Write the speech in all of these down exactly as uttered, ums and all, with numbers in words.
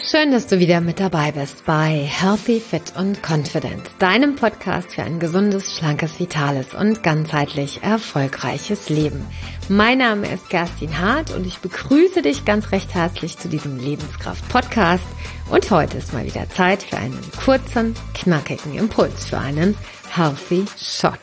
Schön, dass du wieder mit dabei bist bei Healthy, Fit und Confident, deinem Podcast für ein gesundes, schlankes, vitales und ganzheitlich erfolgreiches Leben. Mein Name ist Kerstin Hart und ich begrüße dich ganz recht herzlich zu diesem Lebenskraft-Podcast. Und heute ist mal wieder Zeit für einen kurzen, knackigen Impuls, für einen Healthy Shot.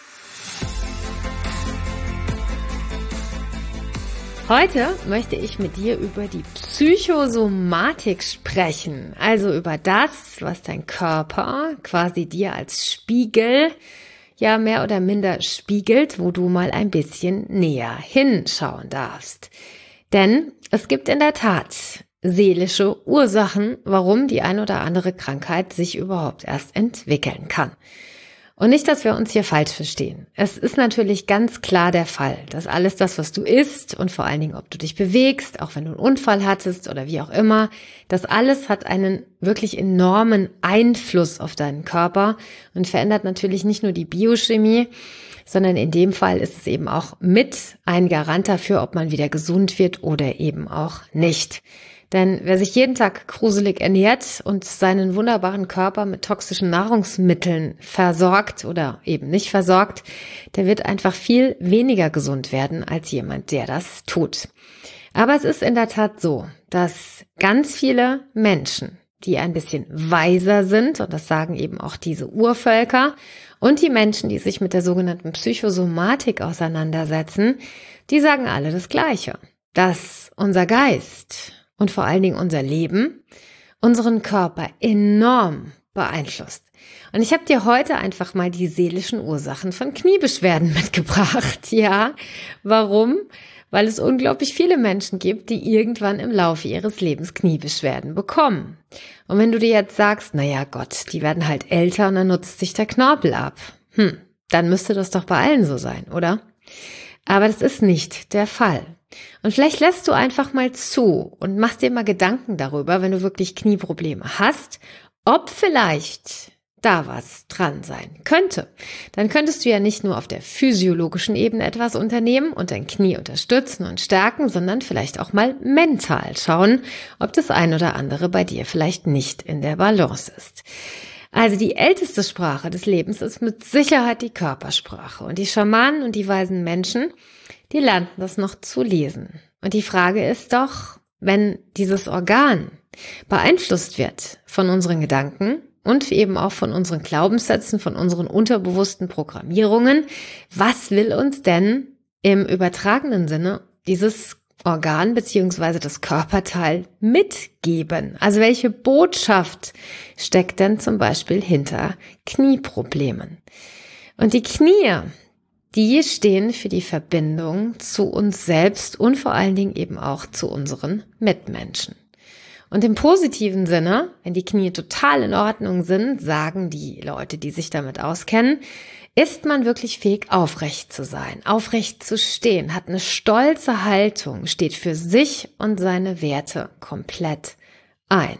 Heute möchte ich mit dir über die Psychosomatik sprechen, also über das, was dein Körper quasi dir als Spiegel ja mehr oder minder spiegelt, wo du mal ein bisschen näher hinschauen darfst. Denn es gibt in der Tat seelische Ursachen, warum die ein oder andere Krankheit sich überhaupt erst entwickeln kann. Und nicht, dass wir uns hier falsch verstehen. Es ist natürlich ganz klar der Fall, dass alles das, was du isst und vor allen Dingen, ob du dich bewegst, auch wenn du einen Unfall hattest oder wie auch immer, das alles hat einen wirklich enormen Einfluss auf deinen Körper und verändert natürlich nicht nur die Biochemie, sondern in dem Fall ist es eben auch mit ein Garant dafür, ob man wieder gesund wird oder eben auch nicht. Denn wer sich jeden Tag gruselig ernährt und seinen wunderbaren Körper mit toxischen Nahrungsmitteln versorgt oder eben nicht versorgt, der wird einfach viel weniger gesund werden als jemand, der das tut. Aber es ist in der Tat so, dass ganz viele Menschen, die ein bisschen weiser sind, und das sagen eben auch diese Urvölker, und die Menschen, die sich mit der sogenannten Psychosomatik auseinandersetzen, die sagen alle das Gleiche, dass unser Geist und vor allen Dingen unser Leben unseren Körper enorm beeinflusst. Und ich habe dir heute einfach mal die seelischen Ursachen von Kniebeschwerden mitgebracht. Ja, warum? Weil es unglaublich viele Menschen gibt, die irgendwann im Laufe ihres Lebens Kniebeschwerden bekommen. Und wenn du dir jetzt sagst, naja Gott, die werden halt älter und dann nutzt sich der Knorpel ab. Hm, dann müsste das doch bei allen so sein, oder? Aber das ist nicht der Fall. Und vielleicht lässt du einfach mal zu und machst dir mal Gedanken darüber, wenn du wirklich Knieprobleme hast, ob vielleicht da was dran sein könnte. Dann könntest du ja nicht nur auf der physiologischen Ebene etwas unternehmen und dein Knie unterstützen und stärken, sondern vielleicht auch mal mental schauen, ob das ein oder andere bei dir vielleicht nicht in der Balance ist. Also die älteste Sprache des Lebens ist mit Sicherheit die Körpersprache. Und die Schamanen und die weisen Menschen, die lernten das noch zu lesen. Und die Frage ist doch, wenn dieses Organ beeinflusst wird von unseren Gedanken und eben auch von unseren Glaubenssätzen, von unseren unterbewussten Programmierungen, was will uns denn im übertragenen Sinne dieses Organ beziehungsweise das Körperteil mitgeben? Also welche Botschaft steckt denn zum Beispiel hinter Knieproblemen? Und die Knie, die stehen für die Verbindung zu uns selbst und vor allen Dingen eben auch zu unseren Mitmenschen. Und im positiven Sinne, wenn die Knie total in Ordnung sind, sagen die Leute, die sich damit auskennen, ist man wirklich fähig, aufrecht zu sein, aufrecht zu stehen, hat eine stolze Haltung, steht für sich und seine Werte komplett ein,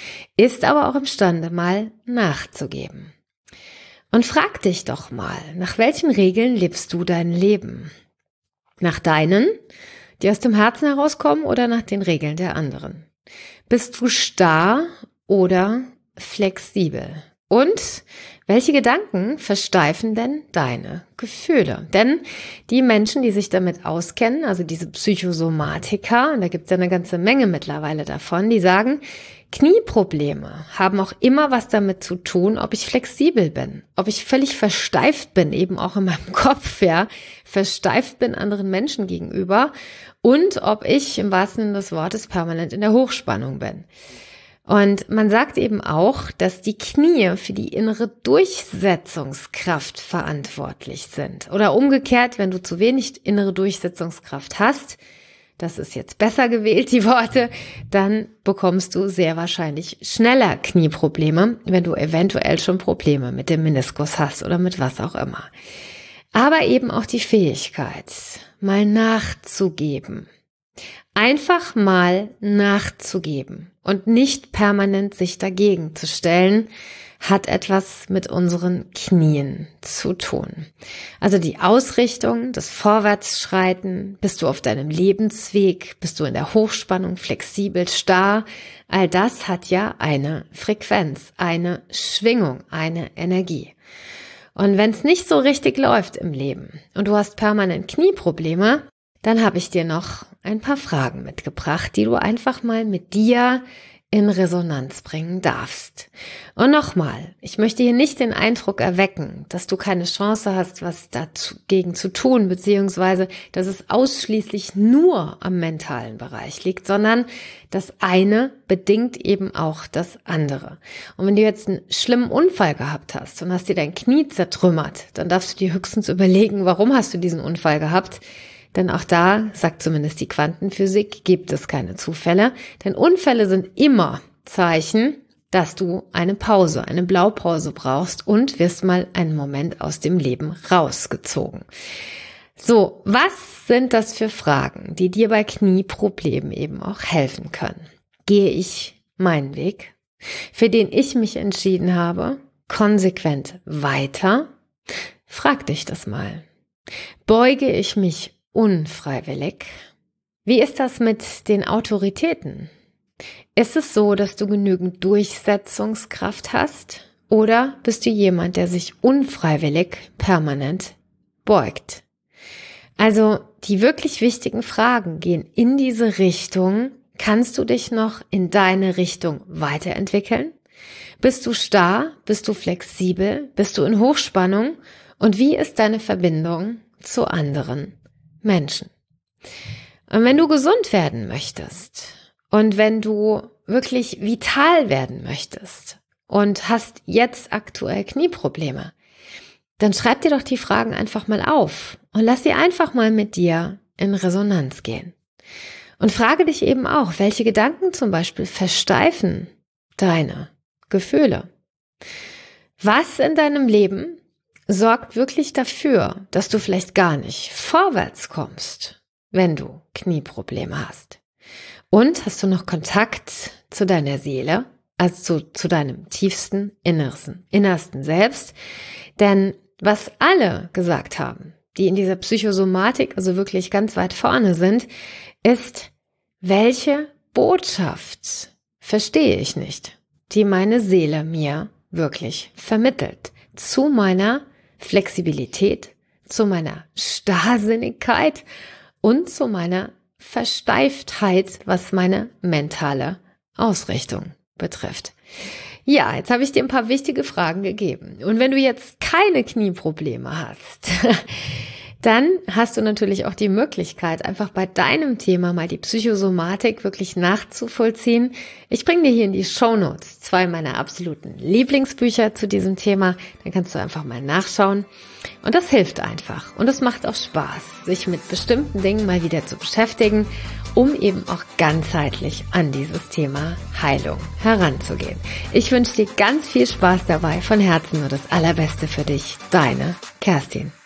ist aber auch imstande, mal nachzugeben. Und frag dich doch mal, nach welchen Regeln lebst du dein Leben? Nach deinen, die aus dem Herzen herauskommen, oder nach den Regeln der anderen? Bist du starr oder flexibel? Und welche Gedanken versteifen denn deine Gefühle? Denn die Menschen, die sich damit auskennen, also diese Psychosomatiker, und da gibt es ja eine ganze Menge mittlerweile davon, die sagen, Knieprobleme haben auch immer was damit zu tun, ob ich flexibel bin, ob ich völlig versteift bin, eben auch in meinem Kopf, ja, versteift bin anderen Menschen gegenüber und ob ich im wahrsten Sinne des Wortes permanent in der Hochspannung bin. Und man sagt eben auch, dass die Knie für die innere Durchsetzungskraft verantwortlich sind. Oder umgekehrt, wenn du zu wenig innere Durchsetzungskraft hast, das ist jetzt besser gewählt, die Worte, dann bekommst du sehr wahrscheinlich schneller Knieprobleme, wenn du eventuell schon Probleme mit dem Meniskus hast oder mit was auch immer. Aber eben auch die Fähigkeit, mal nachzugeben. Einfach mal nachzugeben und nicht permanent sich dagegen zu stellen, hat etwas mit unseren Knien zu tun. Also die Ausrichtung, das Vorwärtsschreiten, bist du auf deinem Lebensweg, bist du in der Hochspannung, flexibel, starr, all das hat ja eine Frequenz, eine Schwingung, eine Energie. Und wenn es nicht so richtig läuft im Leben und du hast permanent Knieprobleme, dann habe ich dir noch ein paar Fragen mitgebracht, die du einfach mal mit dir in Resonanz bringen darfst. Und nochmal, ich möchte hier nicht den Eindruck erwecken, dass du keine Chance hast, was dagegen zu tun, beziehungsweise, dass es ausschließlich nur am mentalen Bereich liegt, sondern das eine bedingt eben auch das andere. Und wenn du jetzt einen schlimmen Unfall gehabt hast und hast dir dein Knie zertrümmert, dann darfst du dir höchstens überlegen, warum hast du diesen Unfall gehabt? Denn auch da, sagt zumindest die Quantenphysik, gibt es keine Zufälle. Denn Unfälle sind immer Zeichen, dass du eine Pause, eine Blaupause brauchst und wirst mal einen Moment aus dem Leben rausgezogen. So, was sind das für Fragen, die dir bei Knieproblemen eben auch helfen können? Gehe ich meinen Weg, für den ich mich entschieden habe, konsequent weiter? Frag dich das mal. Beuge ich mich unfreiwillig? Wie ist das mit den Autoritäten? Ist es so, dass du genügend Durchsetzungskraft hast? Oder bist du jemand, der sich unfreiwillig permanent beugt? Also die wirklich wichtigen Fragen gehen in diese Richtung. Kannst du dich noch in deine Richtung weiterentwickeln? Bist du starr? Bist du flexibel? Bist du in Hochspannung? Und wie ist deine Verbindung zu anderen Menschen? Und wenn du gesund werden möchtest und wenn du wirklich vital werden möchtest und hast jetzt aktuell Knieprobleme, dann schreib dir doch die Fragen einfach mal auf und lass sie einfach mal mit dir in Resonanz gehen. Und frage dich eben auch, welche Gedanken zum Beispiel versteifen deine Gefühle? Was in deinem Leben sorgt wirklich dafür, dass du vielleicht gar nicht vorwärts kommst, wenn du Knieprobleme hast? Und hast du noch Kontakt zu deiner Seele, also zu, zu deinem tiefsten, innersten, innersten Selbst? Denn was alle gesagt haben, die in dieser Psychosomatik, also wirklich ganz weit vorne sind, ist, welche Botschaft verstehe ich nicht, die meine Seele mir wirklich vermittelt, zu meiner Flexibilität, zu meiner Starrsinnigkeit und zu meiner Versteiftheit, was meine mentale Ausrichtung betrifft. Ja, jetzt habe ich dir ein paar wichtige Fragen gegeben. Und wenn du jetzt keine Knieprobleme hast, dann hast du natürlich auch die Möglichkeit, einfach bei deinem Thema mal die Psychosomatik wirklich nachzuvollziehen. Ich bringe dir hier in die Shownotes zwei meiner absoluten Lieblingsbücher zu diesem Thema. Dann kannst du einfach mal nachschauen. Und das hilft einfach. Und es macht auch Spaß, sich mit bestimmten Dingen mal wieder zu beschäftigen, um eben auch ganzheitlich an dieses Thema Heilung heranzugehen. Ich wünsche dir ganz viel Spaß dabei. Von Herzen nur das Allerbeste für dich. Deine Kerstin.